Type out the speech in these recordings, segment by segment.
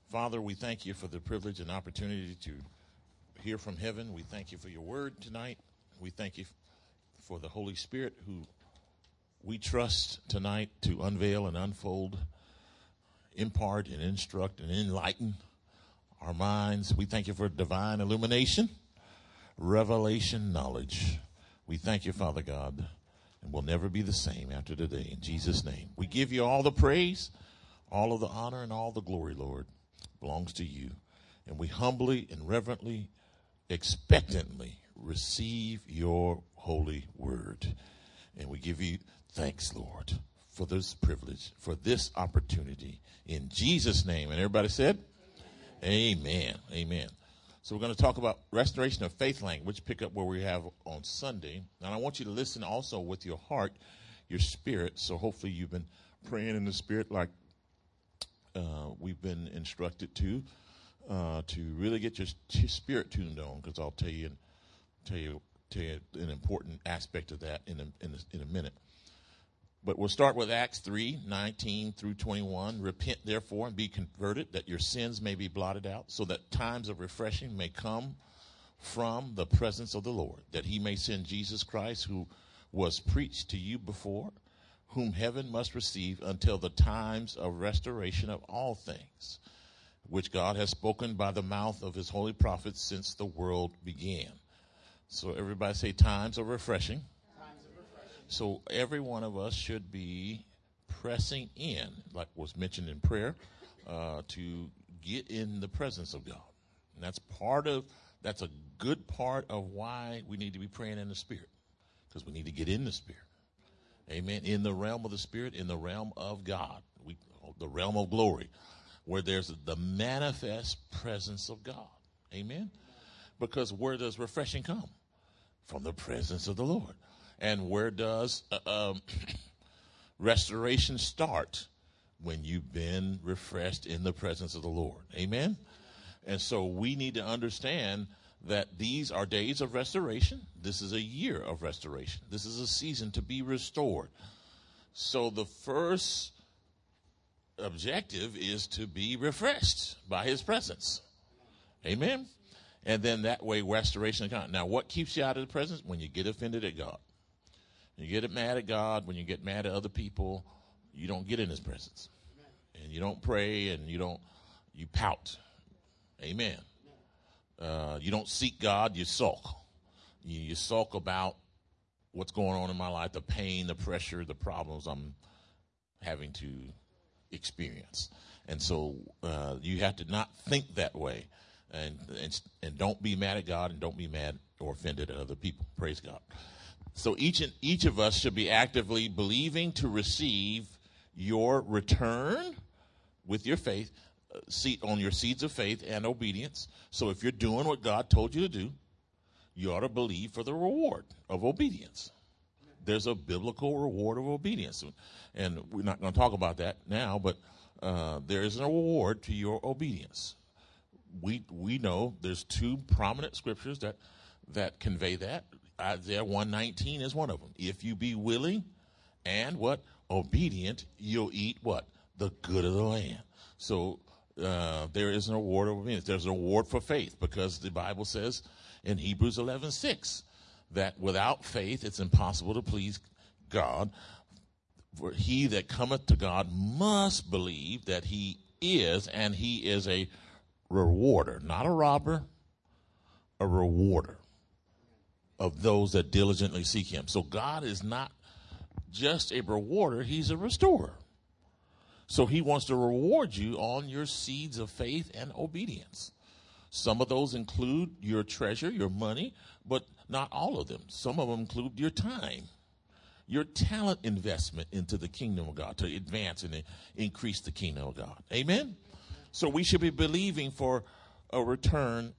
Father, we thank you for the privilege and opportunity to hear from heaven. We thank you for your word tonight. We thank you for the Holy Spirit who we trust tonight to unveil and unfold, impart and instruct and enlighten our minds. We thank you for divine illumination, revelation, knowledge. We thank you, Father God, and we'll never be the same after today. In Jesus' name, we give you all the praise, all of the honor, and all the glory, Lord, belongs to you. And we humbly and reverently, expectantly receive your holy word. And we give you thanks, Lord, for this privilege, for this opportunity. In Jesus' name. And everybody said, amen. Amen. So we're going to talk about restoration of faith language, pick up where we have on Sunday. And I want you to listen also with your heart, your spirit. So hopefully you've been praying in the spirit like we've been instructed to really get your spirit tuned on, because I'll tell you an important aspect of that in a minute. But we'll start with Acts 3:19 through 21. Repent, therefore, and be converted, that your sins may be blotted out, so that times of refreshing may come from the presence of the Lord, that he may send Jesus Christ, who was preached to you before, whom heaven must receive until the times of restoration of all things, which God has spoken by the mouth of his holy prophets since the world began. So everybody say times of refreshing. So every one of us should be pressing in, like was mentioned in prayer, to get in the presence of God. And that's a good part of why we need to be praying in the Spirit, because we need to get in the Spirit. Amen. In the realm of the Spirit, in the realm of God, the realm of glory, where there's the manifest presence of God. Amen. Because where does refreshing come? From the presence of the Lord. And where does restoration start? When you've been refreshed in the presence of the Lord. Amen? And so we need to understand that these are days of restoration. This is a year of restoration. This is a season to be restored. So the first objective is to be refreshed by his presence. Amen? And then that way restoration comes. Now, what keeps you out of the presence? When you get offended at God. You get mad at God, when you get mad at other people, you don't get in his presence. And you don't pray, and you pout. Amen. You don't seek God, you sulk. You sulk about what's going on in my life, the pain, the pressure, the problems I'm having to experience. And so you have to not think that way. And don't be mad at God, and don't be mad or offended at other people. Praise God. So each of us should be actively believing to receive your return with your faith, on your seeds of faith and obedience. So if you're doing what God told you to do, you ought to believe for the reward of obedience. There's a biblical reward of obedience. And we're not going to talk about that now, but there is a reward to your obedience. We know there's two prominent scriptures that convey that. Isaiah 1:19 is one of them. If you be willing and what? Obedient, you'll eat what? The good of the land. So there is an award of obedience. There's an award for faith, because the Bible says in Hebrews 11:6 that without faith it's impossible to please God. For he that cometh to God must believe that he is, and he is a rewarder, not a robber, a rewarder of those that diligently seek him. So God is not just a rewarder, he's a restorer. So he wants to reward you on your seeds of faith and obedience. Some of those include your treasure, your money, but not all of them. Some of them include your time, your talent investment into the kingdom of God, to advance and increase the kingdom of God. Amen? So we should be believing for a return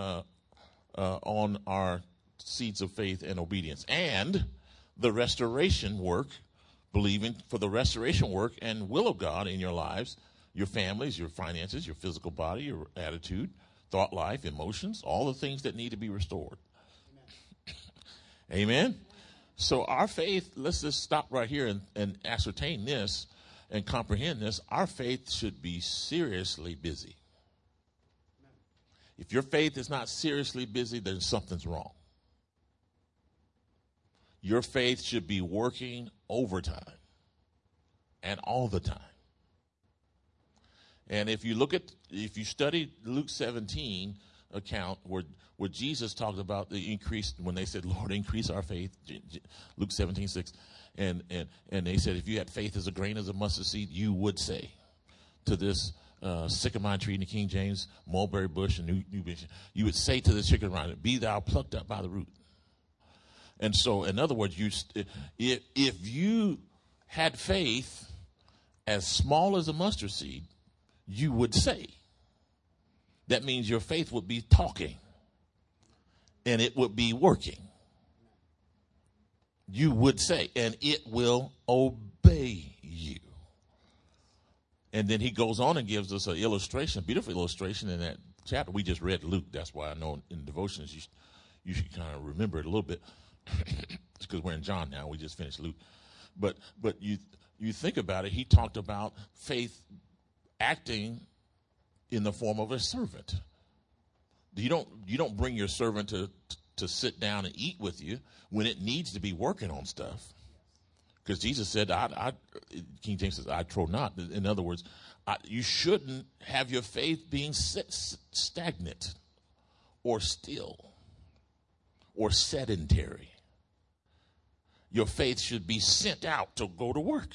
on our seeds of faith and obedience, and the restoration work, believing for the restoration work and will of God in your lives, your families, your finances, your physical body, your attitude, thought life, emotions, all the things that need to be restored. Amen. So our faith, let's just stop right here and ascertain this and comprehend this. Our faith should be seriously busy. If your faith is not seriously busy, then something's wrong. Your faith should be working overtime and all the time. And if you study Luke 17 account where Jesus talked about the increase, when they said, Lord, increase our faith, Luke 17:6, and they said, if you had faith as a grain of a mustard seed, you would say to this sycamore tree in the King James, mulberry bush, and new bush, you would say to the sycamore, be thou plucked up by the root. And so, in other words, if you had faith as small as a mustard seed, you would say. That means your faith would be talking and it would be working. You would say, and it will obey you. And then he goes on and gives us an illustration, a beautiful illustration in that chapter. We just read Luke. That's why I know in devotions you should kind of remember it a little bit. It's because we're in John now. We just finished Luke. But you think about it, he talked about faith acting in the form of a servant. You don't bring your servant to sit down and eat with you when it needs to be working on stuff. Because Jesus said, King James says, I trow not. In other words, you shouldn't have your faith being stagnant or still or sedentary. Your faith should be sent out to go to work.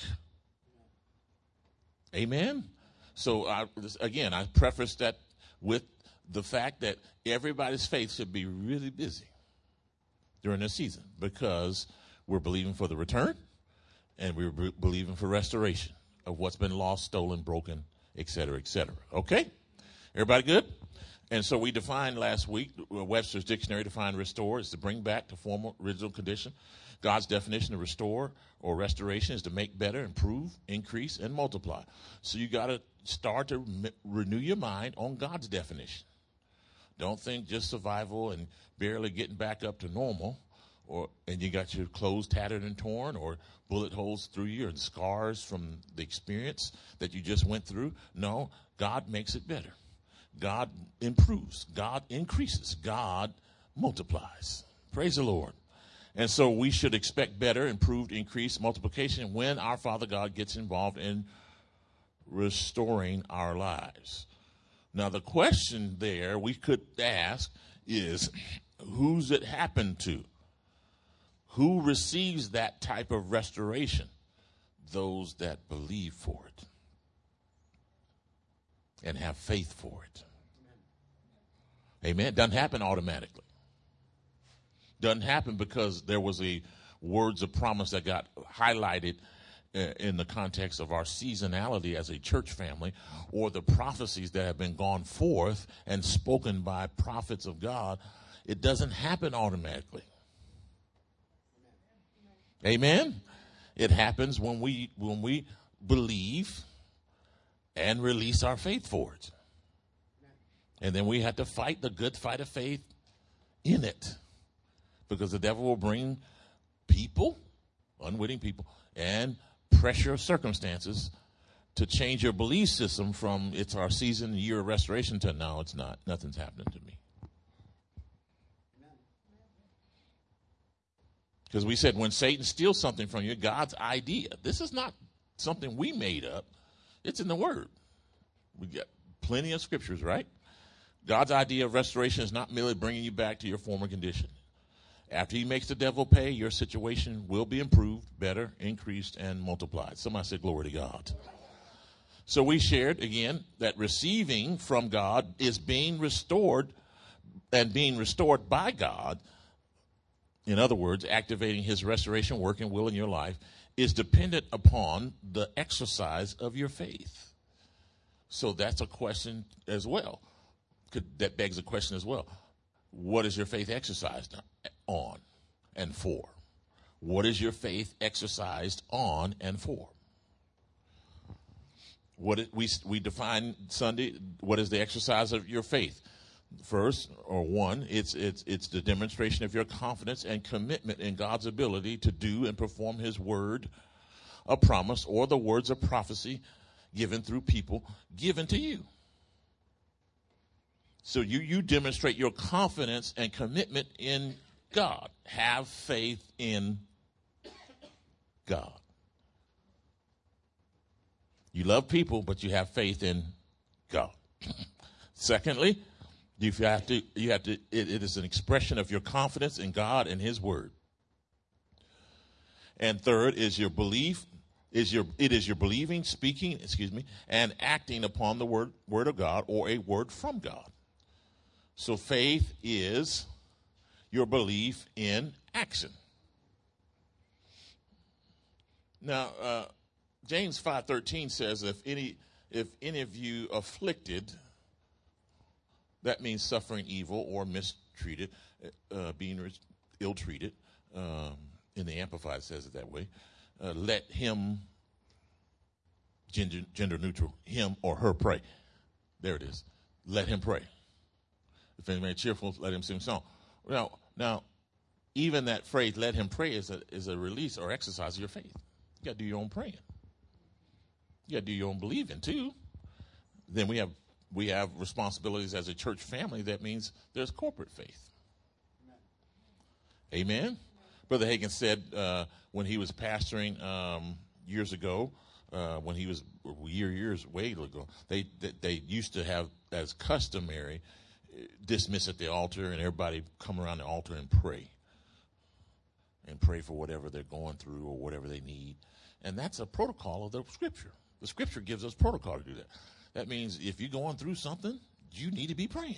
Amen? So, I preface that with the fact that everybody's faith should be really busy during this season because we're believing for the return and we're believing for restoration of what's been lost, stolen, broken, et cetera, et cetera. Okay? Everybody good? And so we defined last week, Webster's Dictionary defined restore is to bring back to former original condition. God's definition of restore or restoration is to make better, improve, increase, and multiply. So you got to start to renew your mind on God's definition. Don't think just survival and barely getting back up to normal, and you got your clothes tattered and torn, or bullet holes through you, and scars from the experience that you just went through. No, God makes it better. God improves. God increases. God multiplies. Praise the Lord. And so we should expect better, improved, increased multiplication when our Father God gets involved in restoring our lives. Now, the question there we could ask is, who's it happened to? Who receives that type of restoration? Those that believe for it and have faith for it. Amen. Doesn't happen automatically. Doesn't happen because there was a words of promise that got highlighted in the context of our seasonality as a church family, or the prophecies that have been gone forth and spoken by prophets of God. It doesn't happen automatically. Amen. It happens when we believe and release our faith for it. And then we have to fight the good fight of faith in it. Because the devil will bring people, unwitting people, and pressure of circumstances to change your belief system from it's our season, year of restoration to no, it's not. Nothing's happening to me. Because we said when Satan steals something from you, God's idea. This is not something we made up. It's in the Word. We got plenty of scriptures, right? God's idea of restoration is not merely bringing you back to your former condition. After he makes the devil pay, your situation will be improved, better, increased, and multiplied. Somebody say glory to God. So we shared, again, that receiving from God is being restored and being restored by God. In other words, activating his restoration work and will in your life is dependent upon the exercise of your faith. So that's a question as well. That begs a question as well. What is your faith exercised on and for? What is your faith exercised on and for? We define Sunday, what is the exercise of your faith? First, or one, it's the demonstration of your confidence and commitment in God's ability to do and perform his word, a promise, or the words of prophecy given through people given to you. So you demonstrate your confidence and commitment in God. Have faith in God. You love people, but you have faith in God. Secondly, it is an expression of your confidence in God and his word. And third is your belief, it is your believing, speaking, and acting upon the word of God or a word from God. So faith is your belief in action. Now, James 5:13 says, if any of you afflicted, that means suffering evil or mistreated, being ill-treated. In the Amplified says it that way. Let him, gender neutral, him or her pray. There it is. Let him pray. If anybody cheerful, let him sing a song. Now, even that phrase, let him pray, is a release or exercise of your faith. You got to do your own praying. You got to do your own believing too. Then we have responsibilities as a church family. That means there's corporate faith. Amen. Brother Hagin said when he was pastoring years ago, when he was years way ago, they used to have as customary dismiss at the altar and everybody come around the altar and pray for whatever they're going through or whatever they need. And that's a protocol of the Scripture. The Scripture gives us protocol to do that. That means if you're going through something, you need to be praying.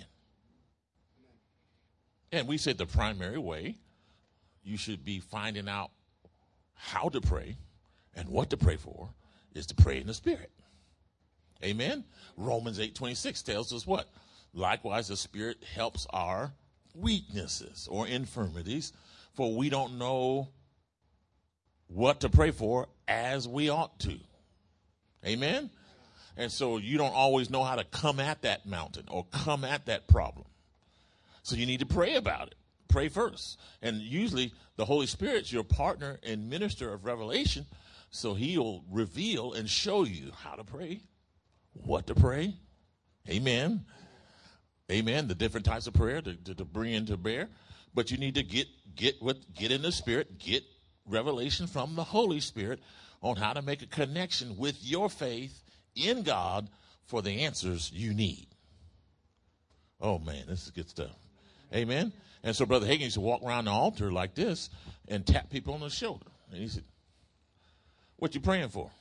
And we said the primary way you should be finding out how to pray and what to pray for is to pray in the Spirit. Amen? Romans 8:26 tells us what? Likewise, the Spirit helps our weaknesses or infirmities, for we don't know what to pray for as we ought to. Amen? And so you don't always know how to come at that mountain or come at that problem. So you need to pray about it. Pray first. And usually the Holy Spirit's your partner and minister of revelation, so he'll reveal and show you how to pray, what to pray. Amen. Amen. The different types of prayer to bring into bear. But you need to get in the Spirit, get revelation from the Holy Spirit on how to make a connection with your faith in God for the answers you need. Oh, man, this is good stuff. Amen. And so Brother Hagin used to walk around the altar like this and tap people on the shoulder. And he said, what you praying for?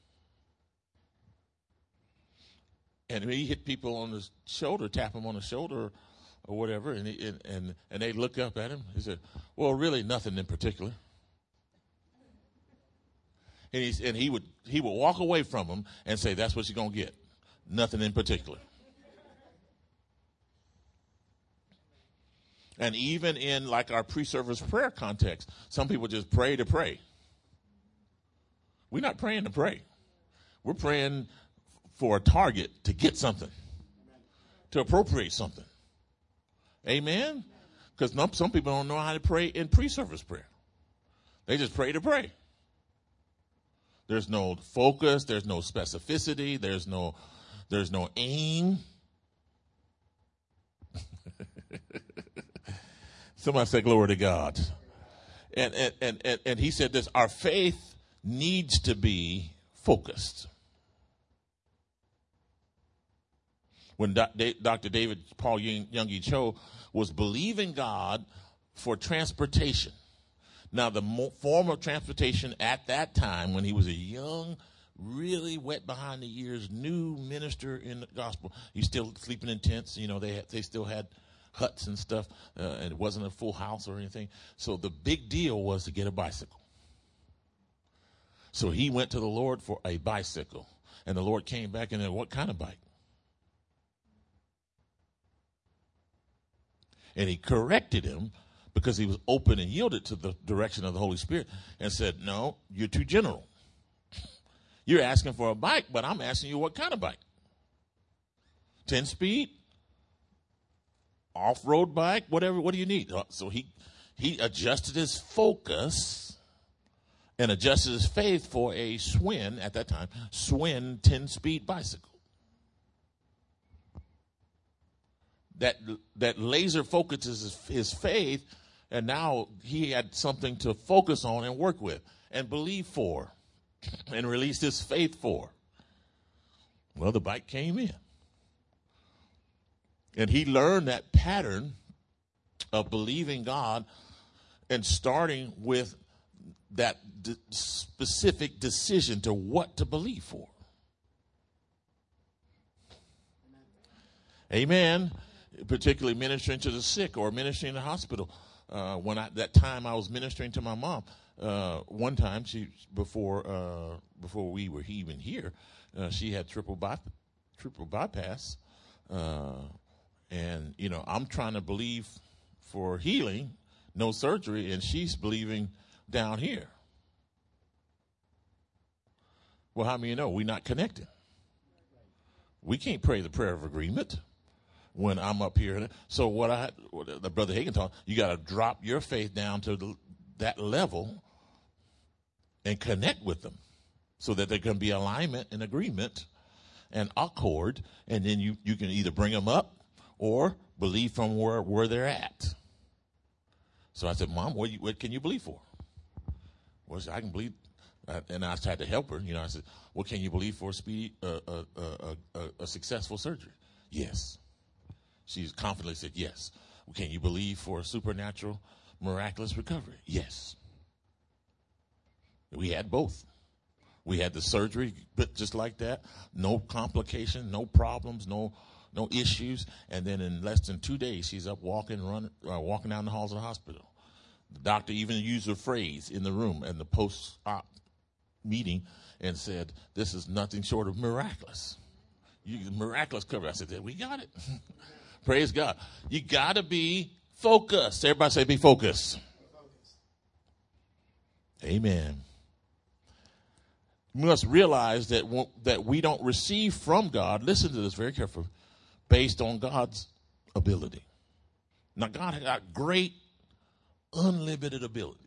And he hit people on the shoulder, tap them on the shoulder or whatever, and they look up at him. He said, well, really nothing in particular. And he would walk away from him and say, that's what you're going to get. Nothing in particular. And even in like our pre-service prayer context, some people just pray to pray. We're not praying to pray. We're praying for a target to get something, to appropriate something. Amen? Because some people don't know how to pray in pre-service prayer. They just pray to pray. There's no focus. There's no specificity. There's no aim. Somebody say glory to God. And he said this, our faith needs to be focused. When Dr. David Paul Yonggi Cho was believing God for transportation. Now, the form of transportation at that time, when he was a young, really wet behind the ears, new minister in the gospel, he's still sleeping in tents. You know, they still had huts and stuff, and it wasn't a full house or anything. So the big deal was to get a bicycle. So he went to the Lord for a bicycle, and the Lord came back and said, what kind of bike? And he corrected him because he was open and yielded to the direction of the Holy Spirit and said, no, you're too general. You're asking for a bike, but I'm asking you what kind of bike? 10-speed? Off-road bike? Whatever, what do you need? So he adjusted his focus and adjusted his faith for a Schwinn, at that time, Schwinn 10-speed bicycle. that laser focuses his faith, and now he had something to focus on and work with and believe for and release his faith for. Well, the bite came in. And he learned that pattern of believing God and starting with that specific decision to what to believe for. Amen. Particularly ministering to the sick or ministering in the hospital. That time I was ministering to my mom. One time before we were even here, she had triple bypass. And, I'm trying to believe for healing, no surgery, and she's believing down here. Well, how many know we're not connected? We can't pray the prayer of agreement when I'm up here. So the Brother Hagin taught, you got to drop your faith down to that level and connect with them so that there can be alignment and agreement and accord, and then you can either bring them up or believe from where they're at. So I said, Mom, what can you believe for? Well, I can believe, and I tried to help her. I said, what can you believe for a successful surgery? Yes. She confidently said, yes. Well, can you believe for a supernatural, miraculous recovery? Yes. We had both. We had the surgery, but just like that, no complication, no problems, no issues. And then in less than 2 days, she's up walking down the halls of the hospital. The doctor even used a phrase in the room and the post-op meeting and said, this is nothing short of miraculous. Miraculous cover. I said, we got it. Praise God. You got to be focused. Everybody say be focused. Amen. We must realize that we don't receive from God, listen to this very carefully, based on God's ability. Now, God has got great, unlimited ability.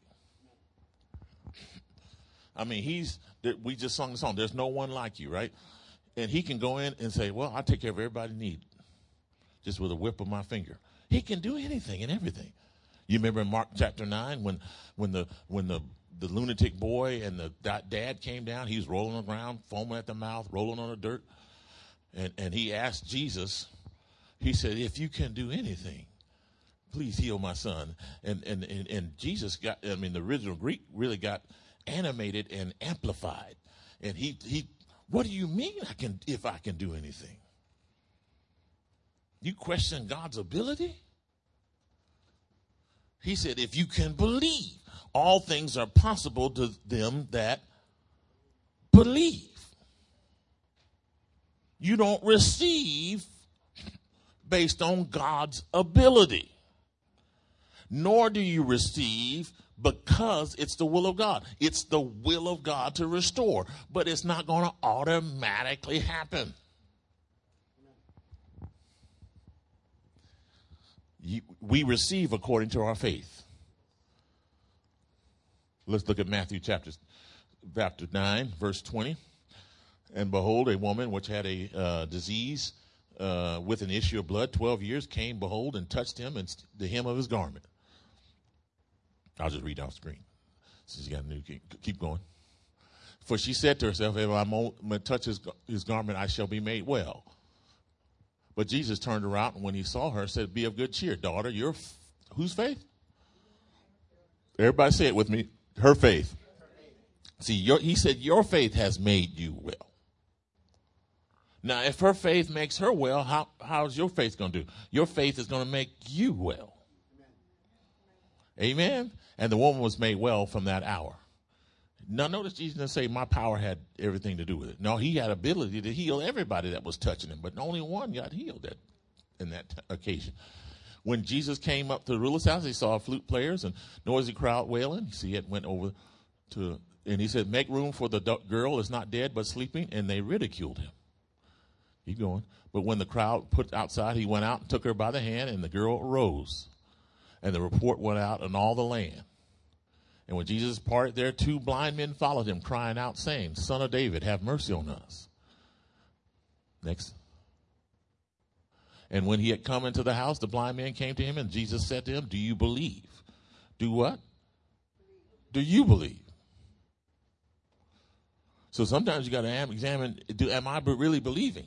I mean, we just sung the song, there's no one like you, right? And he can go in and say, well, I'll take care of everybody's need just with a whip of my finger. He can do anything and everything. You remember in Mark chapter 9 when the lunatic boy and the dad came down, he was rolling on the ground, foaming at the mouth, rolling on the dirt. And he asked Jesus, he said, if you can do anything, please heal my son. And Jesus the original Greek really got animated and amplified. And he what do you mean if I can do anything? You question God's ability? He said, if you can believe, all things are possible to them that believe. You don't receive based on God's ability, nor do you receive because it's the will of God. It's the will of God to restore, but it's not going to automatically happen. We receive according to our faith. Let's look at Matthew chapter 9, verse 20. And behold, a woman which had a disease with an issue of blood 12 years came, behold, and touched him and the hem of his garment. I'll just read off screen. Since you got a new keep going. For she said to herself, if I touch his garment, I shall be made well. But Jesus turned around, and when he saw her, said, be of good cheer, daughter. Whose faith? Everybody say it with me. Her faith. See, he said, your faith has made you well. Now, if her faith makes her well, how's your faith going to do? Your faith is going to make you well. Amen? And the woman was made well from that hour. Now, notice Jesus didn't say my power had everything to do with it. No, he had ability to heal everybody that was touching him, but only one got healed in that occasion. When Jesus came up to the ruler's house, he saw flute players and noisy crowd wailing. See, it went over and he said, make room for the girl is not dead but sleeping, and they ridiculed him. Keep going. But when the crowd put outside, he went out and took her by the hand, and the girl arose. And the report went out in all the land. And when Jesus parted there, 2 blind men followed him, crying out, saying, Son of David, have mercy on us. Next. And when he had come into the house, the blind man came to him, and Jesus said to him, do you believe? Do what? Do you believe? So sometimes you got to examine, am I really believing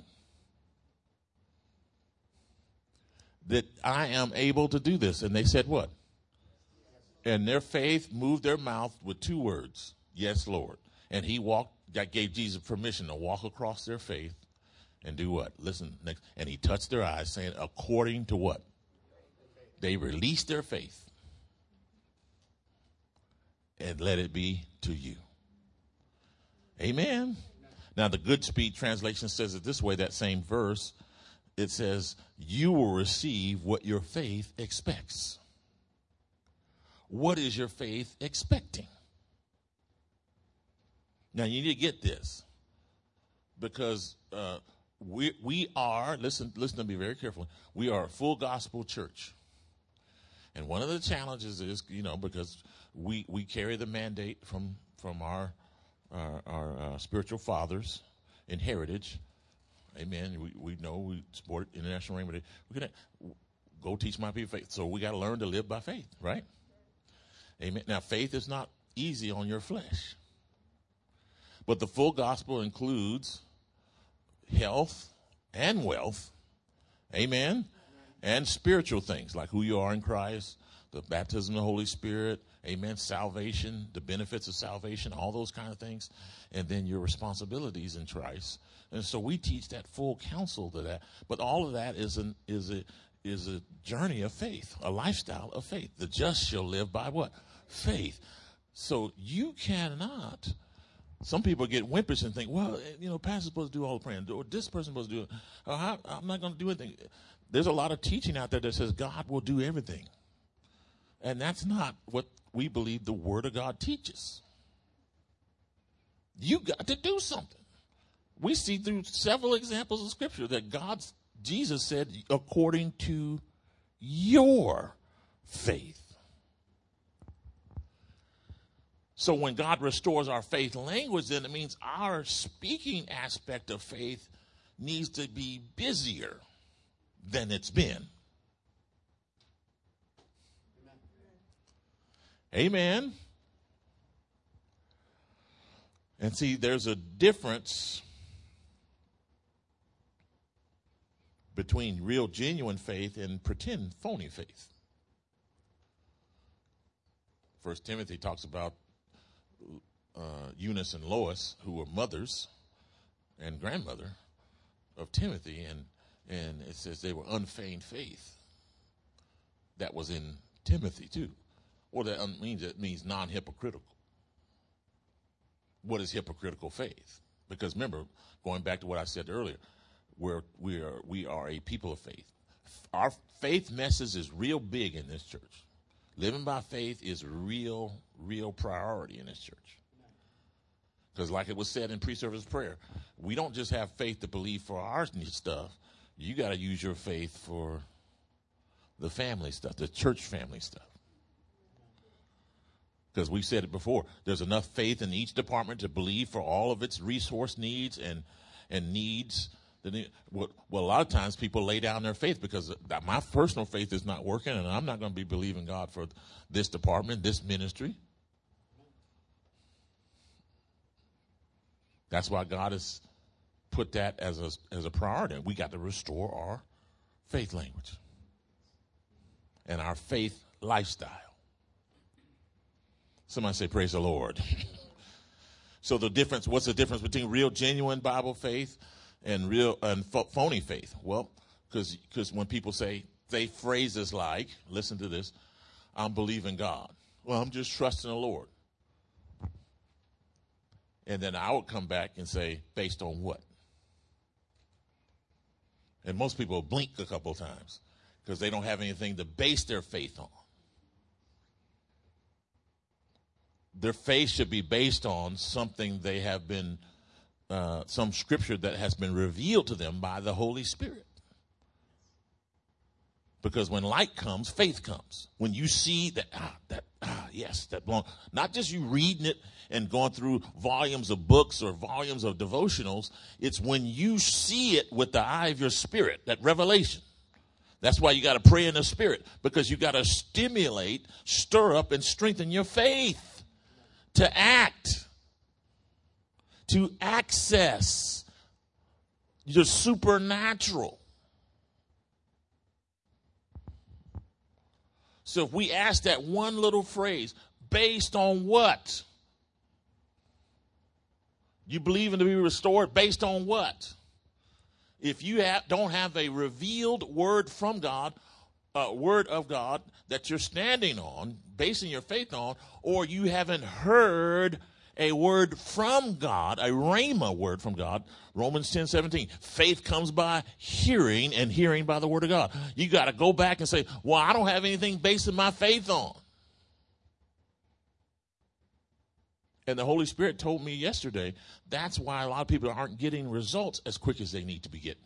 that I am able to do this? And they said what? And their faith moved their mouth with 2 words, yes, Lord. And that gave Jesus permission to walk across their faith and do what? Listen, next. And he touched their eyes, saying, according to what? They released their faith. And let it be to you. Amen. Now, the Good Speed translation says it this way, that same verse. It says, you will receive what your faith expects. What is your faith expecting? Now, you need to get this. Because we are, listen to me very carefully, we are a full gospel church. And one of the challenges is, because we carry the mandate from our spiritual fathers in heritage. Amen. We know we support International Rainbow Day. We're going to go teach my people faith. So we got to learn to live by faith, right? Amen. Now, faith is not easy on your flesh. But the full gospel includes health and wealth. Amen. And spiritual things like who you are in Christ, the baptism of the Holy Spirit, amen, salvation, the benefits of salvation, all those kind of things, and then your responsibilities in Christ. And so we teach that full counsel to that. But all of that is a journey of faith, a lifestyle of faith. The just shall live by what? Faith. So you cannot. Some people get wimpish and think, well, pastor's supposed to do all the praying, or this person's supposed to do it. I'm not going to do anything. There's a lot of teaching out there that says God will do everything. And that's not what we believe the Word of God teaches. You got to do something. We see through several examples of Scripture that Jesus said, according to your faith. So when God restores our faith language, then it means our speaking aspect of faith needs to be busier than it's been. Amen. And see, there's a difference between real, genuine faith and pretend, phony faith. 1 Timothy talks about Eunice and Lois, who were mothers and grandmother of Timothy, and it says they were unfeigned faith. That was in Timothy too. What that means, it means non-hypocritical. What is hypocritical faith? Because remember, going back to what I said earlier, we are a people of faith. Our faith message is real big in this church. Living by faith is real priority in this church. Because like it was said in pre-service prayer, we don't just have faith to believe for our stuff. You got to use your faith for the family stuff, the church family stuff. Because we've said it before, there's enough faith in each department to believe for all of its resource needs and needs. Well, a lot of times people lay down their faith because my personal faith is not working, and I'm not going to be believing God for this department, this ministry. That's why God has put that as a priority. We got to restore our faith language and our faith lifestyle. Somebody say, praise the Lord. So what's the difference between real, genuine Bible faith and real and phony faith? Well, because when people say phrases like, listen to this, I'm believing God. Well, I'm just trusting the Lord. And then I would come back and say, based on what? And most people blink a couple of times because they don't have anything to base their faith on. Their faith should be based on something they have been, some scripture that has been revealed to them by the Holy Spirit. Because when light comes, faith comes. When you see that belongs, not just you reading it and going through volumes of books or volumes of devotionals, it's when you see it with the eye of your spirit, that revelation. That's why you got to pray in the Spirit, because you got to stimulate, stir up, and strengthen your faith to act, to access the supernatural. So if we ask that one little phrase, based on what? You believe in to be restored based on what? If you don't have a revealed word from God, word of God that you're standing on, basing your faith on, or you haven't heard a word from God, a rhema word from God, Romans 10:17, faith comes by hearing, and hearing by the word of God. You got to go back and say, well, I don't have anything basing my faith on. And the Holy Spirit told me yesterday, that's why a lot of people aren't getting results as quick as they need to be getting.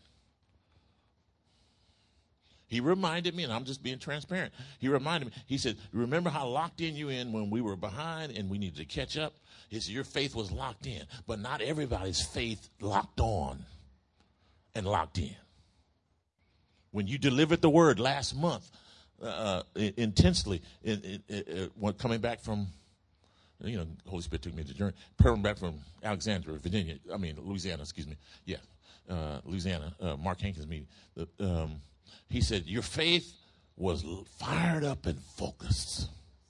He reminded me, and I'm just being transparent. He reminded me, he said, remember how locked in you in when we were behind and we needed to catch up? He said, your faith was locked in, but not everybody's faith locked on and locked in. When you delivered the word last month, intensely, when coming back from, the Holy Spirit took me to journey, coming back from Louisiana, excuse me. Yeah, Louisiana, Mark Hankins meeting. He said, your faith was fired up and focused.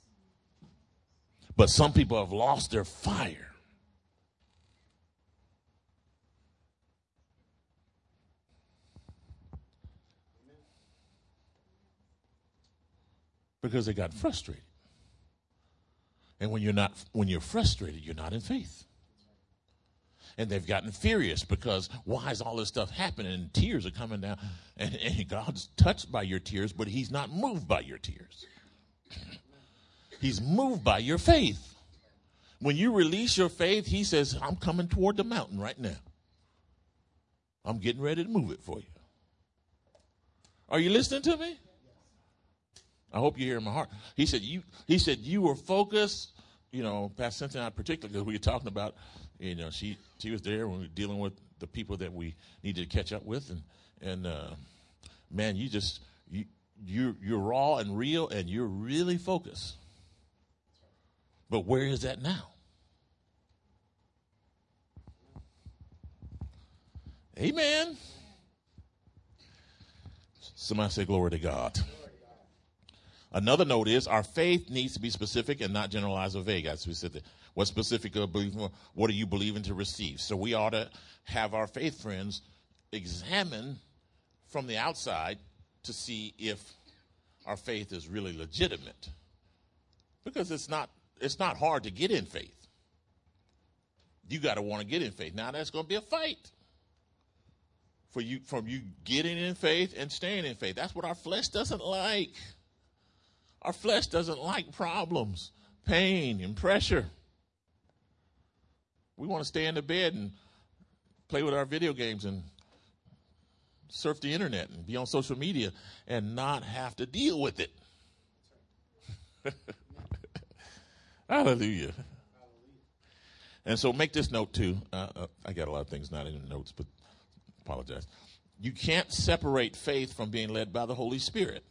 But some people have lost their fire. Because they got frustrated. And when you're frustrated, you're not in faith. And they've gotten furious because why is all this stuff happening? And tears are coming down. And God's touched by your tears, but he's not moved by your tears. He's moved by your faith. When you release your faith, he says, I'm coming toward the mountain right now. I'm getting ready to move it for you. Are you listening to me? I hope you hear my heart. He said you were focused, Pastor Cynthia and I particularly, because we were talking about, she was there when we were dealing with the people that we needed to catch up with, and man, you're raw and real, and you're really focused. But where is that now? Amen. Somebody say glory to God. Another note is our faith needs to be specific and not generalized or vague. As we said, what specific are believing? What are you believing to receive? So we ought to have our faith friends examine from the outside to see if our faith is really legitimate. Because it's not hard to get in faith. You got to want to get in faith. Now that's going to be a fight from you getting in faith and staying in faith. That's what our flesh doesn't like. Our flesh doesn't like problems, pain, and pressure. We want to stay in the bed and play with our video games and surf the internet and be on social media and not have to deal with it. Hallelujah. And so make this note too. I got a lot of things not in the notes, but apologize. You can't separate faith from being led by the Holy Spirit.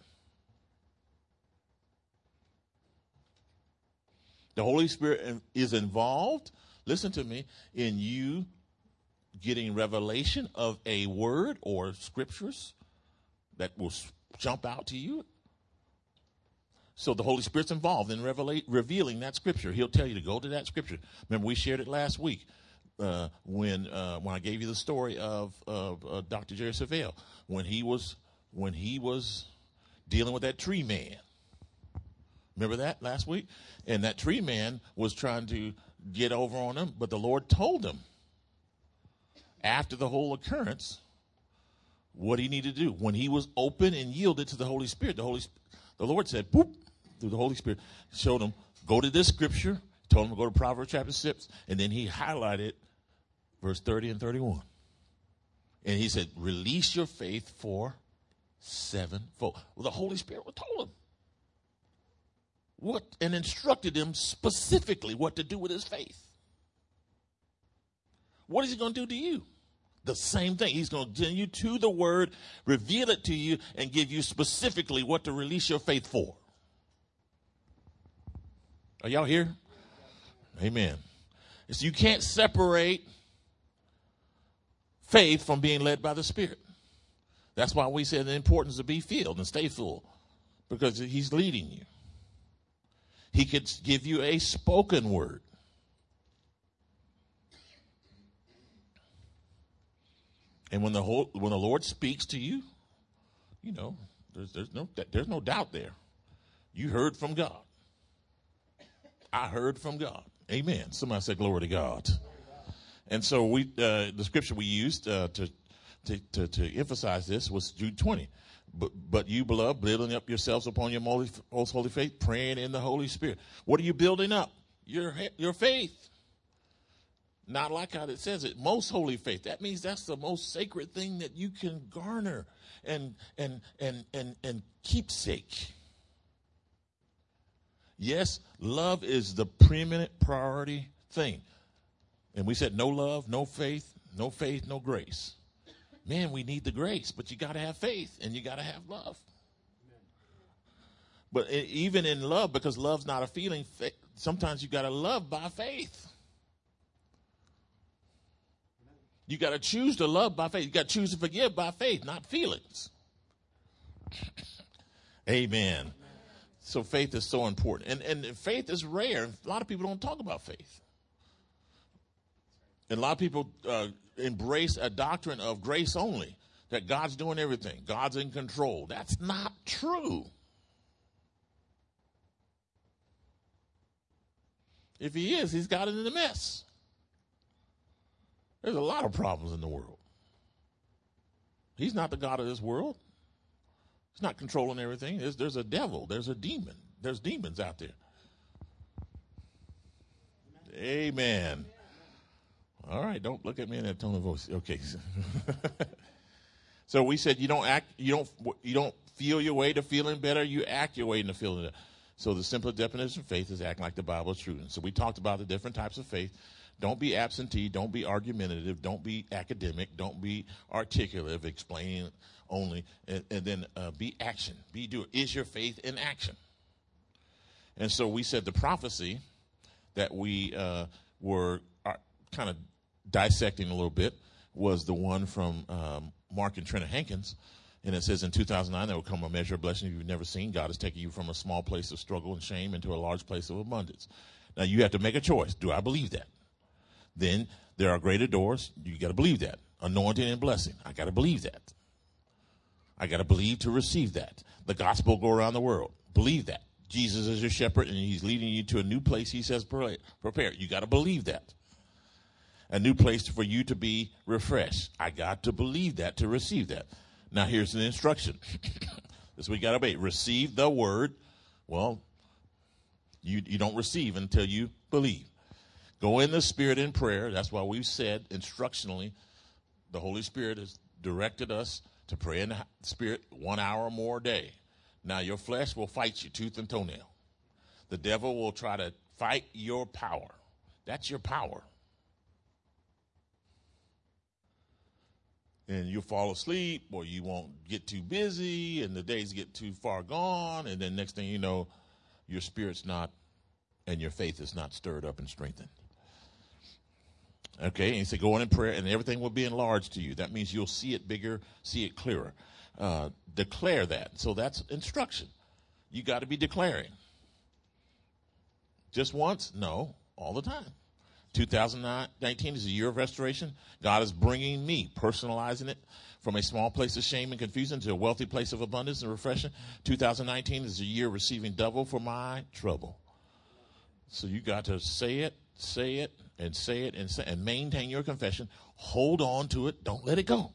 The Holy Spirit is involved, listen to me, in you getting revelation of a word or scriptures that will jump out to you. So the Holy Spirit's involved in revealing that scripture. He'll tell you to go to that scripture. Remember, we shared it last week when I gave you the story of Dr. Jerry Savelle when he was dealing with that tree man. Remember that last week? And that tree man was trying to get over on him, but the Lord told him after the whole occurrence what he needed to do. When he was open and yielded to the Holy Spirit, the Lord said, boop, through the Holy Spirit, showed him, go to this scripture, told him to go to Proverbs chapter 6, and then he highlighted verse 30 and 31. And he said, release your faith for sevenfold. Well, the Holy Spirit told him and instructed him specifically what to do with his faith. What is he going to do to you? The same thing. He's going to send you to the word, reveal it to you, and give you specifically what to release your faith for. Are y'all here? Amen. So you can't separate faith from being led by the Spirit. That's why we said the importance to be filled and stay full, because he's leading you. He could give you a spoken word. And when the Lord speaks to you, you know, there's no doubt there. You heard from God. I heard from God. Amen. Somebody said glory to God. And so the scripture we used to emphasize this was Jude 20. But you, beloved, building up yourselves upon your most holy faith, praying in the Holy Spirit. What are you building up? Your faith. Not like how it says it, most holy faith. That means that's the most sacred thing that you can garner and keepsake. Yes, love is the preeminent priority thing. And we said no love, no faith, no grace. Man, we need the grace, but you got to have faith and you got to have love. But even in love, because love's not a feeling, sometimes you got to love by faith. You got to choose to love by faith. You got to choose to forgive by faith, not feelings. Amen. So faith is so important. And faith is rare. A lot of people don't talk about faith. And a lot of people embrace a doctrine of grace only, that God's doing everything. God's in control. That's not true. If he is, he's got it in the mess. There's a lot of problems in the world. He's not the God of this world. He's not controlling everything. There's a devil. There's a demon. There's demons out there. Amen. All right, don't look at me in that tone of voice. Okay. So we said you don't feel your way to feeling better. You act your way into feeling better. So the simple definition of faith is acting like the Bible is true. And so we talked about the different types of faith. Don't be absentee. Don't be argumentative. Don't be academic. Don't be articulative, explaining only. And then be action. Be doer. Is your faith in action? And so we said the prophecy that we were kind of dissecting a little bit was the one from Mark and Trina Hankins. And it says in 2009, there will come a measure of blessing you've never seen. God is taking you from a small place of struggle and shame into a large place of abundance. Now, you have to make a choice. Do I believe that? Then there are greater doors. You got to believe that. Anointing and blessing. I got to believe that. I got to believe to receive that. The gospel will go around the world. Believe that. Jesus is your shepherd, and he's leading you to a new place he says prepare. You got to believe that. A new place for you to be refreshed. I got to believe that to receive that. Now, here's the instruction. This we got to obey. Receive the word. Well, you don't receive until you believe. Go in the Spirit in prayer. That's why we've said instructionally, the Holy Spirit has directed us to pray in the Spirit 1 hour or more a day. Now, your flesh will fight you tooth and toenail. The devil will try to fight your power. That's your power. And you'll fall asleep, or you won't get too busy, and the days get too far gone, and then next thing you know, your spirit's not, and your faith is not stirred up and strengthened. Okay, and he said, go in prayer, and everything will be enlarged to you. That means you'll see it bigger, see it clearer. Declare that. So that's instruction. You got to be declaring. Just once? No, all the time. 2019 is a year of restoration. God is bringing me, personalizing it, from a small place of shame and confusion to a wealthy place of abundance and refreshing. 2019 is a year receiving double for my trouble. So you got to say it, and maintain your confession. Hold on to it. Don't let it go.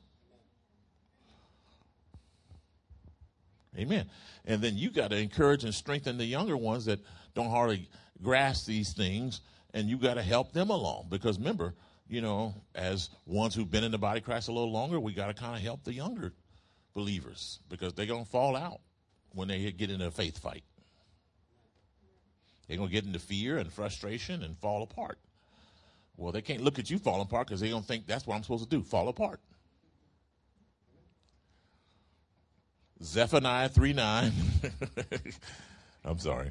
Amen. And then you got to encourage and strengthen the younger ones that don't hardly grasp these things, and you got to help them along. Because remember, as ones who've been in the body of Christ a little longer, we got to kind of help the younger believers, because they're going to fall out when they get into a faith fight. They're going to get into fear and frustration and fall apart. Well, they can't look at you falling apart because they don't think that's what I'm supposed to do, fall apart. Zephaniah 3:9. I'm sorry.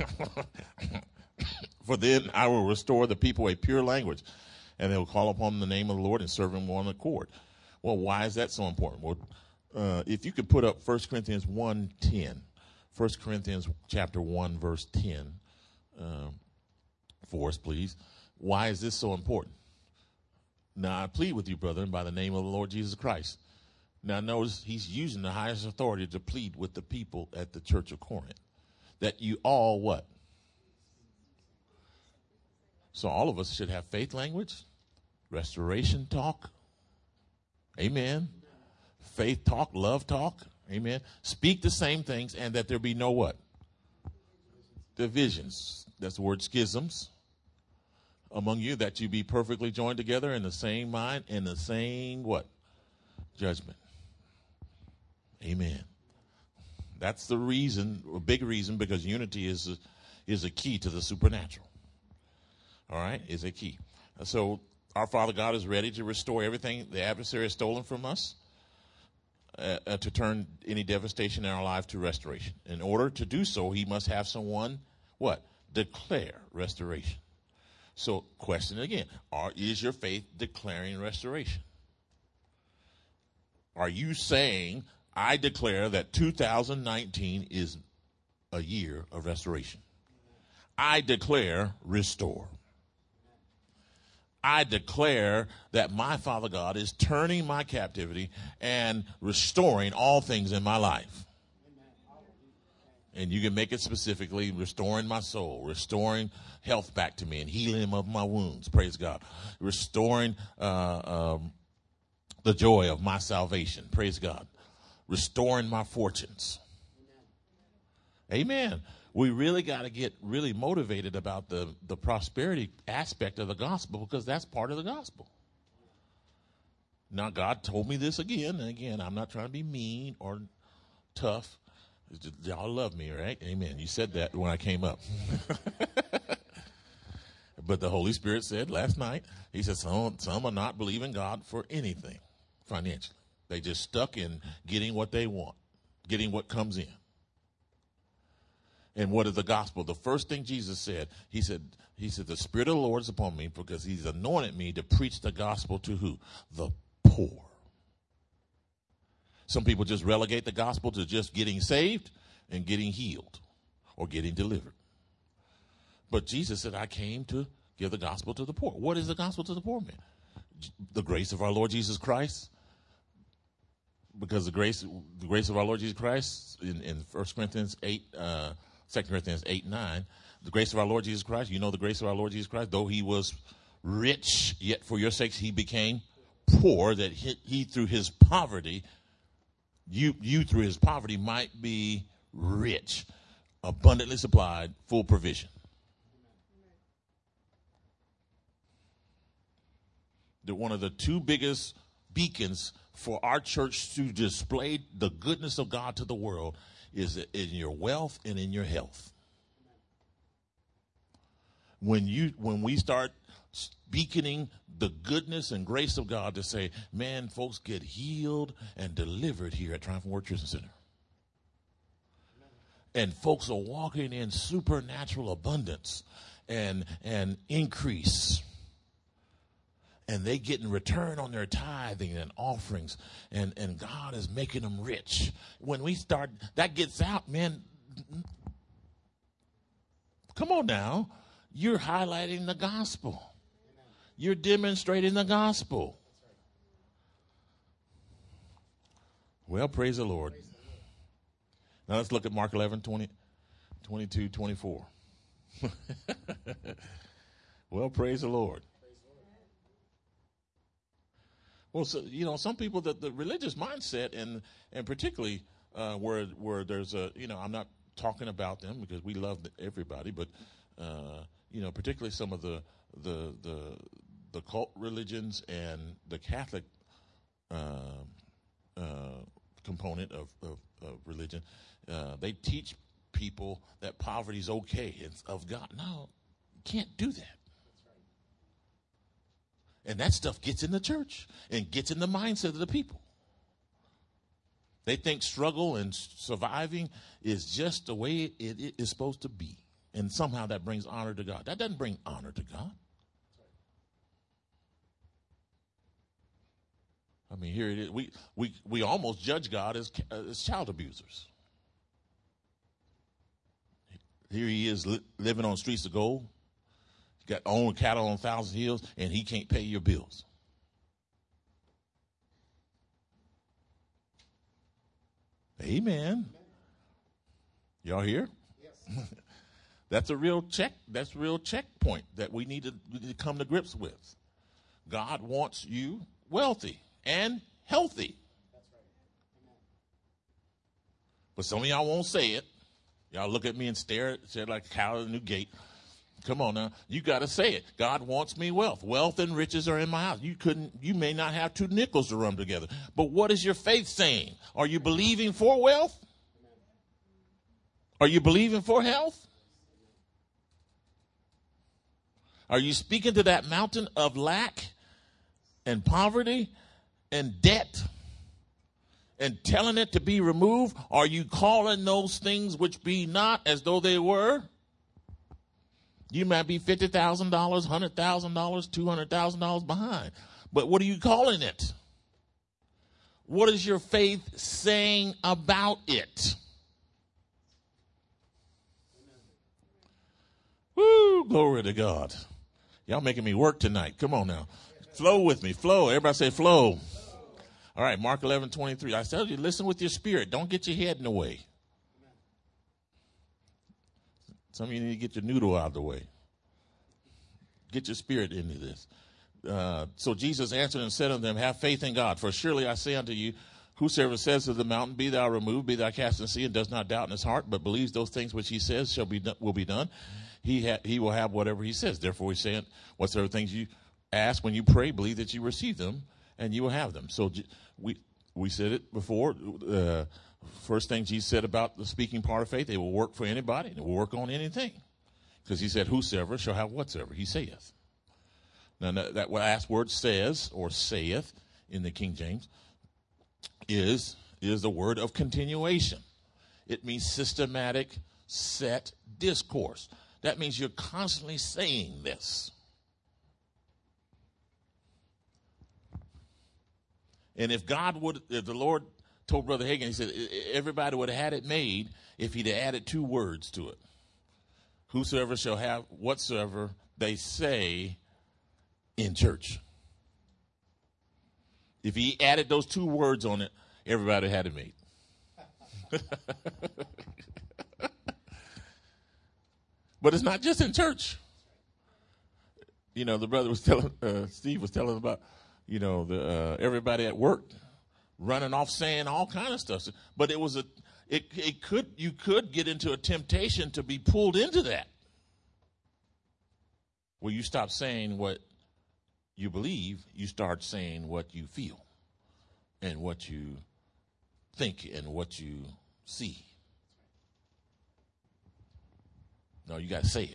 For then I will restore the people a pure language, and they will call upon the name of the Lord and serve him on accord. Well, why is that so important? Well, if you could put up 1 Corinthians 1:10, 1 Corinthians chapter 1, verse 10, for us, please. Why is this so important? Now, I plead with you, brethren, by the name of the Lord Jesus Christ. Now, notice he's using the highest authority to plead with the people at the church of Corinth. That you all what? So all of us should have faith language, restoration talk. Amen. Faith talk, love talk. Amen. Speak the same things, and that there be no what? Divisions. That's the word schisms. Among you, that you be perfectly joined together in the same mind and the same what? Judgment. Amen. That's the reason, a big reason, because unity is a key to the supernatural. All right, is a key. So our Father God is ready to restore everything the adversary has stolen from us, to turn any devastation in our life to restoration. In order to do so, he must have someone, what? Declare restoration. So question again, is your faith declaring restoration? Are you saying, I declare that 2019 is a year of restoration? I declare restore. I declare that my Father God is turning my captivity and restoring all things in my life. And you can make it specifically restoring my soul, restoring health back to me and healing of my wounds. Praise God. Restoring the joy of my salvation. Praise God. Restoring my fortunes. Amen. We really got to get really motivated about the prosperity aspect of the gospel, because that's part of the gospel. Now, God told me this again and again. I'm not trying to be mean or tough. Y'all love me, right? Amen. You said that when I came up. But the Holy Spirit said last night, he said, some are not believing God for anything financially. They just stuck in getting what they want, getting what comes in. And what is the gospel? The first thing Jesus said, he said, the Spirit of the Lord is upon me because he's anointed me to preach the gospel to who? The poor. Some people just relegate the gospel to just getting saved and getting healed or getting delivered. But Jesus said, I came to give the gospel to the poor. What is the gospel to the poor man? The grace of our Lord Jesus Christ. Because the grace of our Lord Jesus Christ in 1 Corinthians 8, 2 Corinthians 8:9, the grace of our Lord Jesus Christ, you know the grace of our Lord Jesus Christ, though he was rich, yet for your sakes he became poor, that he through his poverty, you through his poverty might be rich, abundantly supplied, full provision. One of the two biggest beacons for our church to display the goodness of God to the world is in your wealth and in your health. When we start beaconing the goodness and grace of God to say, man, folks get healed and delivered here at Triumphant Word Christian Center. And folks are walking in supernatural abundance and increase. And they get in return on their tithing and offerings, and God is making them rich. When we start, that gets out, man. Come on now. You're highlighting the gospel. You're demonstrating the gospel. Well, praise the Lord. Now let's look at Mark 11, 20, 22, 24. Well, praise the Lord. Well, so, some people, that the religious mindset, and particularly where there's I'm not talking about them because we love everybody, but particularly some of the cult religions and the Catholic component of religion, they teach people that poverty is okay. It's of God. No, you can't do that. And that stuff gets in the church and gets in the mindset of the people. They think struggle and surviving is just the way it is supposed to be. And somehow that brings honor to God. That doesn't bring honor to God. I mean, here it is. We almost judge God as child abusers. Here he is living on streets of gold. He's got own cattle on 1,000 hills, and he can't pay your bills. Amen. Y'all here? Yes. That's a real check. That's a real checkpoint that we need to come to grips with. God wants you wealthy and healthy. That's right. Amen. But some of y'all won't say it. Y'all look at me and stare like a cow at a new gate. Come on now. You got to say it. God wants me wealth. Wealth and riches are in my house. You may not have two nickels to rub together. But what is your faith saying? Are you believing for wealth? Are you believing for health? Are you speaking to that mountain of lack and poverty and debt and telling it to be removed? Are you calling those things which be not as though they were? You might be $50,000, $100,000, $200,000 behind. But what are you calling it? What is your faith saying about it? Woo, glory to God. Y'all making me work tonight. Come on now. Flow with me. Flow. Everybody say flow. All right, Mark 11:23. I tell you, listen with your spirit. Don't get your head in the way. Some of you need to get your noodle out of the way. Get your spirit into this. So Jesus answered and said unto them, have faith in God. For surely I say unto you, whosoever says to the mountain, be thou removed, be thou cast in the sea, and does not doubt in his heart, but believes those things which he says will be done, he will have whatever he says. Therefore we say, whatsoever things you ask when you pray, believe that you receive them, and you will have them. So we said it before. First thing Jesus said about the speaking part of faith, it will work for anybody. It will work on anything. Because he said, whosoever shall have whatsoever he saith. Now that last word says or saith in the King James is the word of continuation. It means systematic, set discourse. That means you're constantly saying this. And if the Lord told Brother Hagin, he said, everybody would have had it made if he'd have added two words to it. Whosoever shall have whatsoever they say in church. If he added those two words on it, everybody had it made. But it's not just in church. You know, the brother was telling, Steve was telling about, you know, everybody at work running off saying all kind of stuff. But you could get into a temptation to be pulled into that. Where you stop saying what you believe, you start saying what you feel and what you think and what you see. No, you got to say it.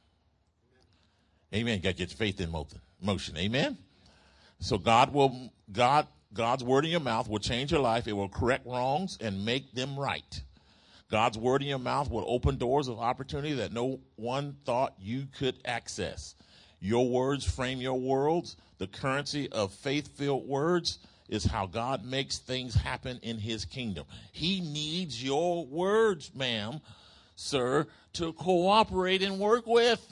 Amen. You got to get your faith in motion. Amen. So God's word in your mouth will change your life. It will correct wrongs and make them right. God's word in your mouth will open doors of opportunity that no one thought you could access. Your words frame your worlds. The currency of faith-filled words is how God makes things happen in his kingdom. He needs your words, ma'am, sir, to cooperate and work with.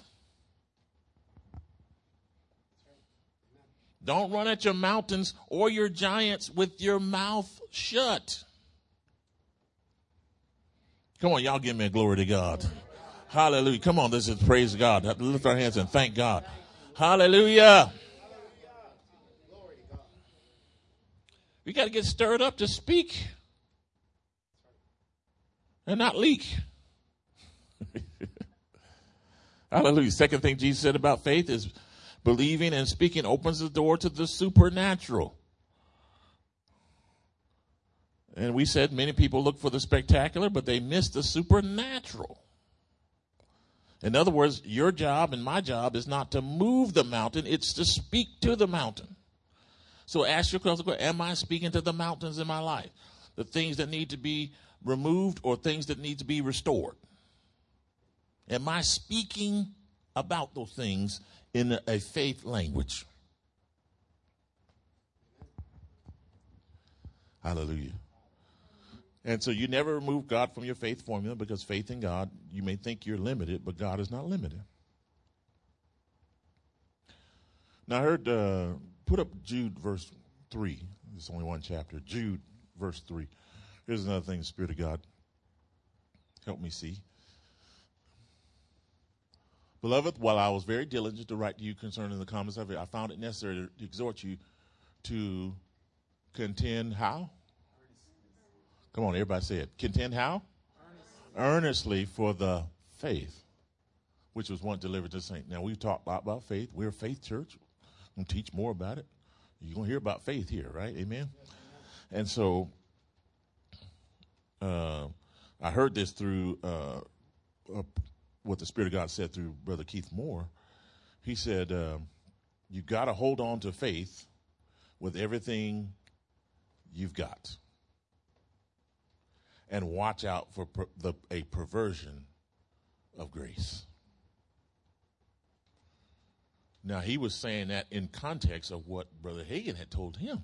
Don't run at your mountains or your giants with your mouth shut. Come on, y'all give me a glory to God. Hallelujah. Come on, this is praise God. Lift our hands and thank God. Hallelujah. We got to get stirred up to speak and not leak. Hallelujah. Second thing Jesus said about faith is believing and speaking opens the door to the supernatural. And we said many people look for the spectacular, but they miss the supernatural. In other words, your job and my job is not to move the mountain, it's to speak to the mountain. So ask yourself, am I speaking to the mountains in my life? The things that need to be removed or things that need to be restored? Am I speaking about those things in a faith language? Hallelujah. And so you never remove God from your faith formula, because faith in God, you may think you're limited, but God is not limited. Now I heard, put up Jude verse 3. There's only one chapter. Jude verse 3. Here's another thing the Spirit of God helped me see. Beloved, while I was very diligent to write to you concerning the comments of it, I found it necessary to exhort you to contend how? Come on, everybody say it. Contend how? Earnestly for the faith, which was once delivered to the saint. Now, we've talked a lot about faith. We're a faith church. I'm going to teach more about it. You're going to hear about faith here, right? Amen? And so I heard this through what the Spirit of God said through Brother Keith Moore. He said, you got to hold on to faith with everything you've got. And watch out for a perversion of grace. Now, he was saying that in context of what Brother Hagin had told him.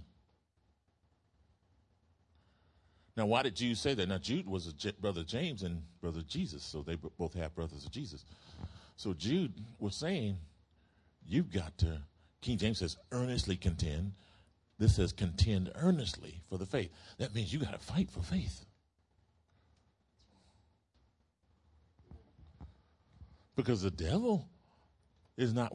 Now, why did Jude say that? Now, Jude was Brother James and Brother Jesus, so they both have brothers of Jesus. So Jude was saying, you've got to, King James says, earnestly contend. This says contend earnestly for the faith. That means you got to fight for faith. Because the devil is not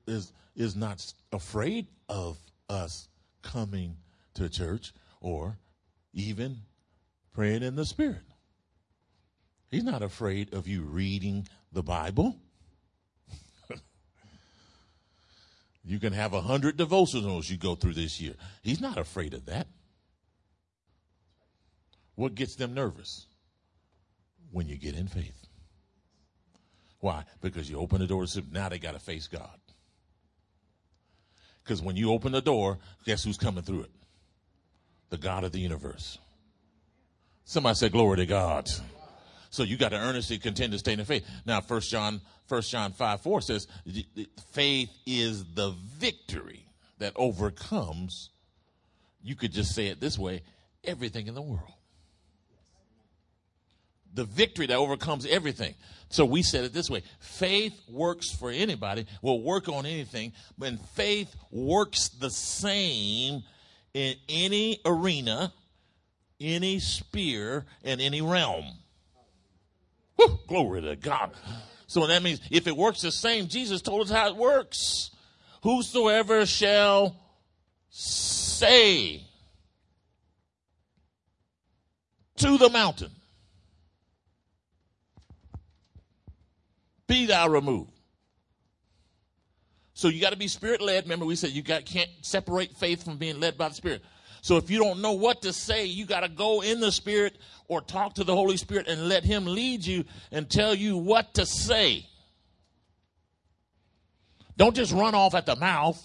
afraid of us coming to church or even praying in the Spirit. He's not afraid of you reading the Bible. You can have 100 devotionals you go through this year. He's not afraid of that. What gets them nervous? When you get in faith. Why? Because you open the door to now they got to face God. Because when you open the door, guess who's coming through it? The God of the universe. Somebody said, glory to God. So you got to earnestly contend to stay in the faith. Now, 1 John 5:4 says, faith is the victory that overcomes, you could just say it this way, everything in the world. The victory that overcomes everything. So we said it this way. Faith works for anybody, will work on anything, but faith works the same in any arena, any sphere, and any realm. Whew, glory to God. So that means if it works the same, Jesus told us how it works. Whosoever shall say to the mountain, be thou removed. So you got to be Spirit-led. Remember, we said can't separate faith from being led by the Spirit. So if you don't know what to say, you got to go in the Spirit or talk to the Holy Spirit and let him lead you and tell you what to say. Don't just run off at the mouth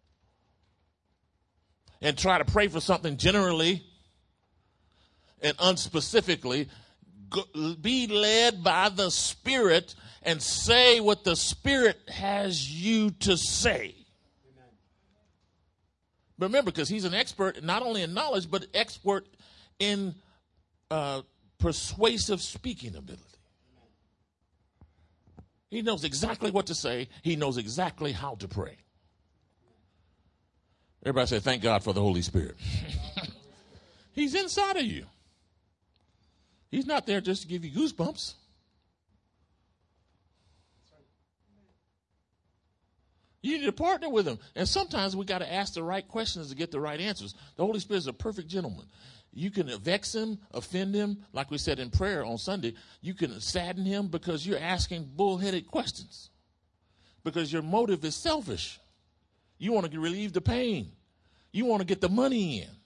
and try to pray for something generally and unspecifically. Be led by the Spirit and say what the Spirit has you to say. Amen. But remember, because he's an expert not only in knowledge, but expert in persuasive speaking ability. Amen. He knows exactly what to say. He knows exactly how to pray. Everybody say, thank God for the Holy Spirit. He's inside of you. He's not there just to give you goosebumps. You need to partner with him. And sometimes we got to ask the right questions to get the right answers. The Holy Spirit is a perfect gentleman. You can vex him, offend him, like we said in prayer on Sunday. You can sadden him because you're asking bullheaded questions. Because your motive is selfish. You want to relieve the pain. You want to get the money in.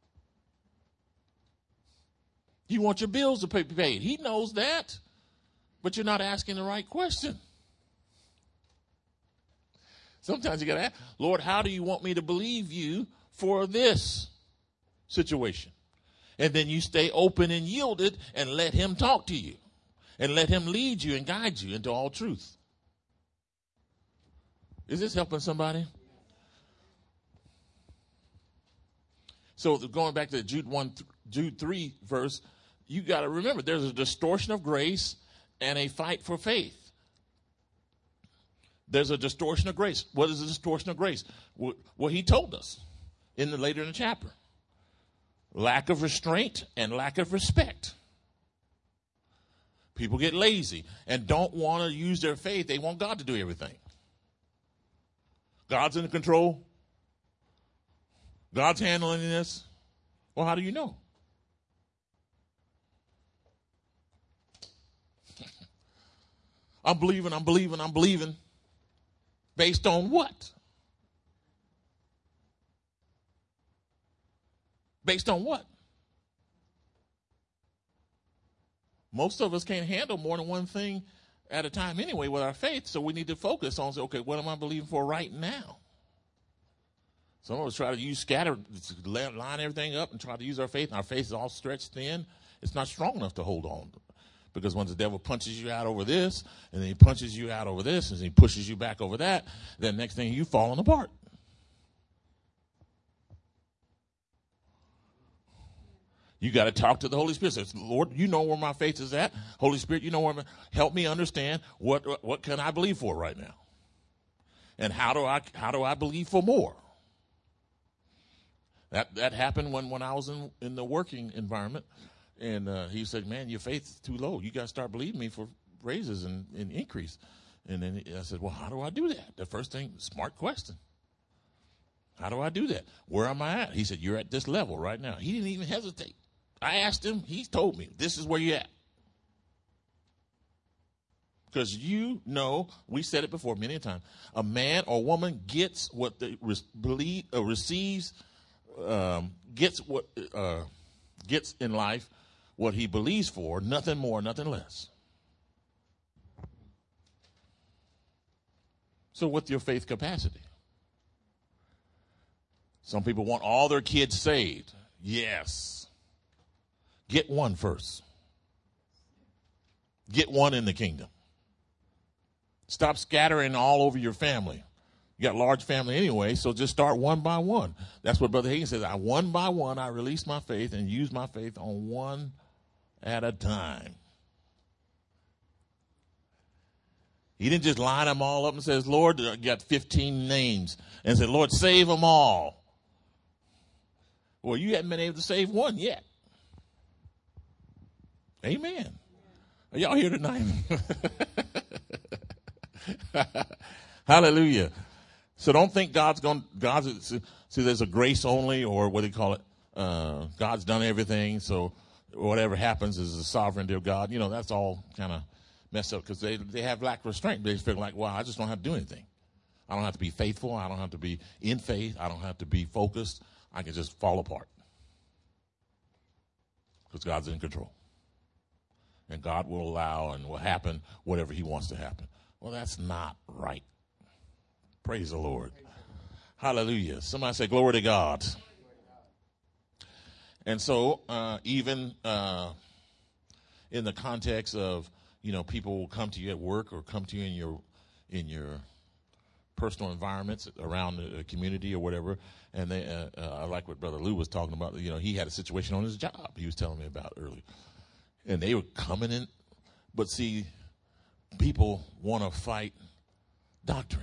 You want your bills to be paid. He knows that. but you're not asking the right question. Sometimes you got to ask, Lord, how do you want me to believe you for this situation? And then you stay open and yielded and let him talk to you and let him lead you and guide you into all truth. Is this helping somebody? So going back to Jude 3 verse, you got to remember there's a distortion of grace and a fight for faith. There's a distortion of grace. What is the distortion of grace? Well, he told us later in the chapter. Lack of restraint and lack of respect. People get lazy and don't want to use their faith. They want God to do everything. God's in control. God's handling this. Well, how do you know? I'm believing. Based on what? Based on what? Most of us can't handle more than one thing at a time anyway with our faith, so we need to focus on, okay, what am I believing for right now? Some of us try to use scatter, line everything up and try to use our faith, and our faith is all stretched thin. It's not strong enough to hold on. Because once the devil punches you out over this, and then he punches you out over this, and then he pushes you back over that, then next thing you falling apart. You got to talk to the Holy Spirit. Say, Lord, you know where my faith is at. Holy Spirit, you know where help me understand what can I believe for right now, and how do I believe for more. That happened when I was in the working environment. And he said, man, your faith is too low. You got to start believing me for raises and increase. And then I said, well, how do I do that? The first thing, smart question. How do I do that? Where am I at? He said, you're at this level right now. He didn't even hesitate. I asked him. He told me, this is where you're at. Because we said it before many times, a man or woman gets what they receives, gets in life what he believes for, nothing more, nothing less. So what's your faith capacity? Some people want all their kids saved. Yes. Get one first. Get one in the kingdom. Stop scattering all over your family. You got a large family anyway, so just start one by one. That's what Brother Hagin says. One by one, I release my faith and use my faith on one at a time. He didn't just line them all up and says, Lord, you got 15 names, and said, Lord, save them all. Well, you haven't been able to save one yet. Amen. Are y'all here tonight? Hallelujah. So don't think see, there's a grace only, or what do you call it? God's done everything, so whatever happens is the sovereignty of God. That's all kind of messed up because they have lack of restraint. They feel like, wow, I just don't have to do anything. I don't have to be faithful. I don't have to be in faith. I don't have to be focused. I can just fall apart because God's in control. And God will allow and will happen whatever he wants to happen. Well, that's not right. Praise the Lord. Hallelujah. Somebody say, glory to God. And so even in the context of, people will come to you at work or come to you in your personal environments around the community or whatever. And they, I like what Brother Lou was talking about. He had a situation on his job he was telling me about earlier. And they were coming in. But see, people want to fight doctrine.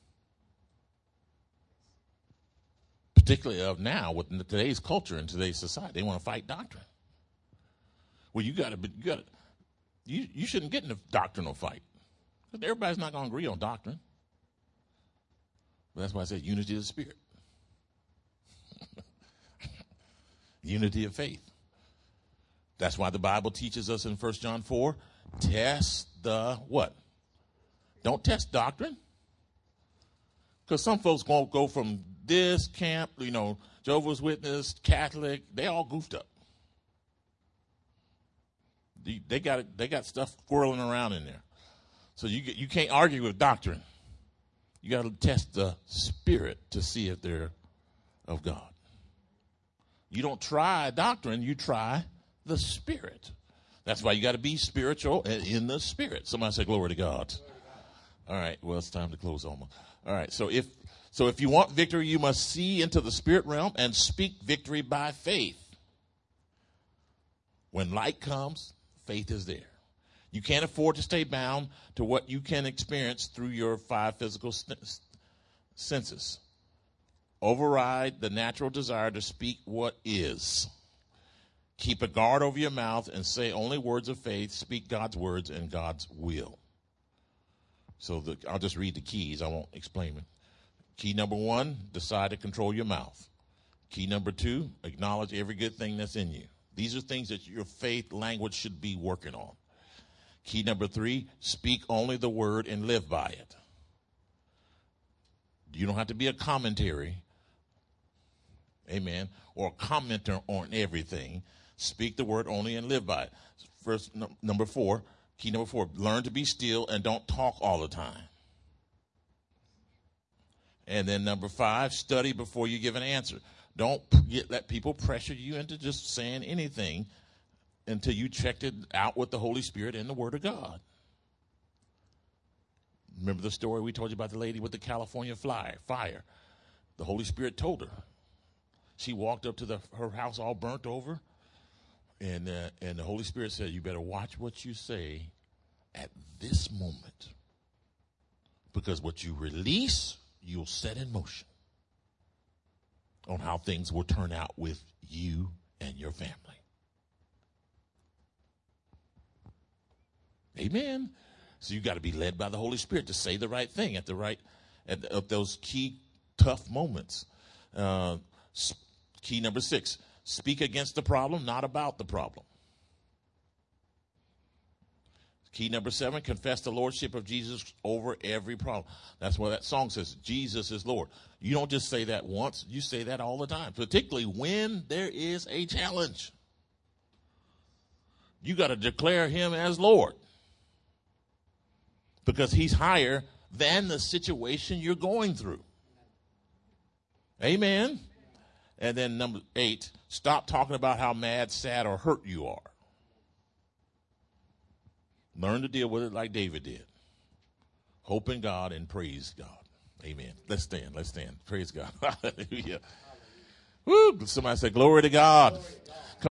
Particularly of now with today's culture and today's society, they want to fight doctrine. Well, you shouldn't get in a doctrinal fight because everybody's not going to agree on doctrine. But that's why I said unity of the spirit, unity of faith. That's why the Bible teaches us in 1 John 4, test the what? Don't test doctrine. Because some folks won't go from this camp, Jehovah's Witness, Catholic, they all goofed up. They got stuff swirling around in there. So you can't argue with doctrine. You got to test the spirit to see if they're of God. You don't try doctrine, you try the spirit. That's why you got to be spiritual and in the spirit. Somebody say glory to God. All right, well, it's time to close almost. All right, so if you want victory, you must see into the spirit realm and speak victory by faith. When light comes, faith is there. You can't afford to stay bound to what you can experience through your 5 physical senses. Override the natural desire to speak what is. Keep a guard over your mouth and say only words of faith. Speak God's words and God's will. So I'll just read the keys. I won't explain it. Key number 1, decide to control your mouth. Key number 2, acknowledge every good thing that's in you. These are things that your faith language should be working on. Key number 3, speak only the word and live by it. You don't have to be a commentary, amen, or a commenter on everything. Speak the word only and live by it. First, number 4, key number 4, learn to be still and don't talk all the time. And then number 5, study before you give an answer. Don't let people pressure you into just saying anything until you checked it out with the Holy Spirit and the Word of God. Remember the story we told you about the lady with the California fire? The Holy Spirit told her. She walked up to her house all burnt over, and the Holy Spirit said, you better watch what you say at this moment, because what you release, you'll set in motion on how things will turn out with you and your family. Amen. So you got to be led by the Holy Spirit to say the right thing at those key tough moments. Key number 6, speak against the problem, not about the problem. Key number 7, confess the lordship of Jesus over every problem. That's why that song says, Jesus is Lord. You don't just say that once, you say that all the time, particularly when there is a challenge. You got to declare him as Lord, because he's higher than the situation you're going through. Amen. And then number 8, stop talking about how mad, sad, or hurt you are. Learn to deal with it like David did. Hope in God and praise God. Amen. Let's stand. Praise God. Hallelujah. Woo. Somebody say, glory to God.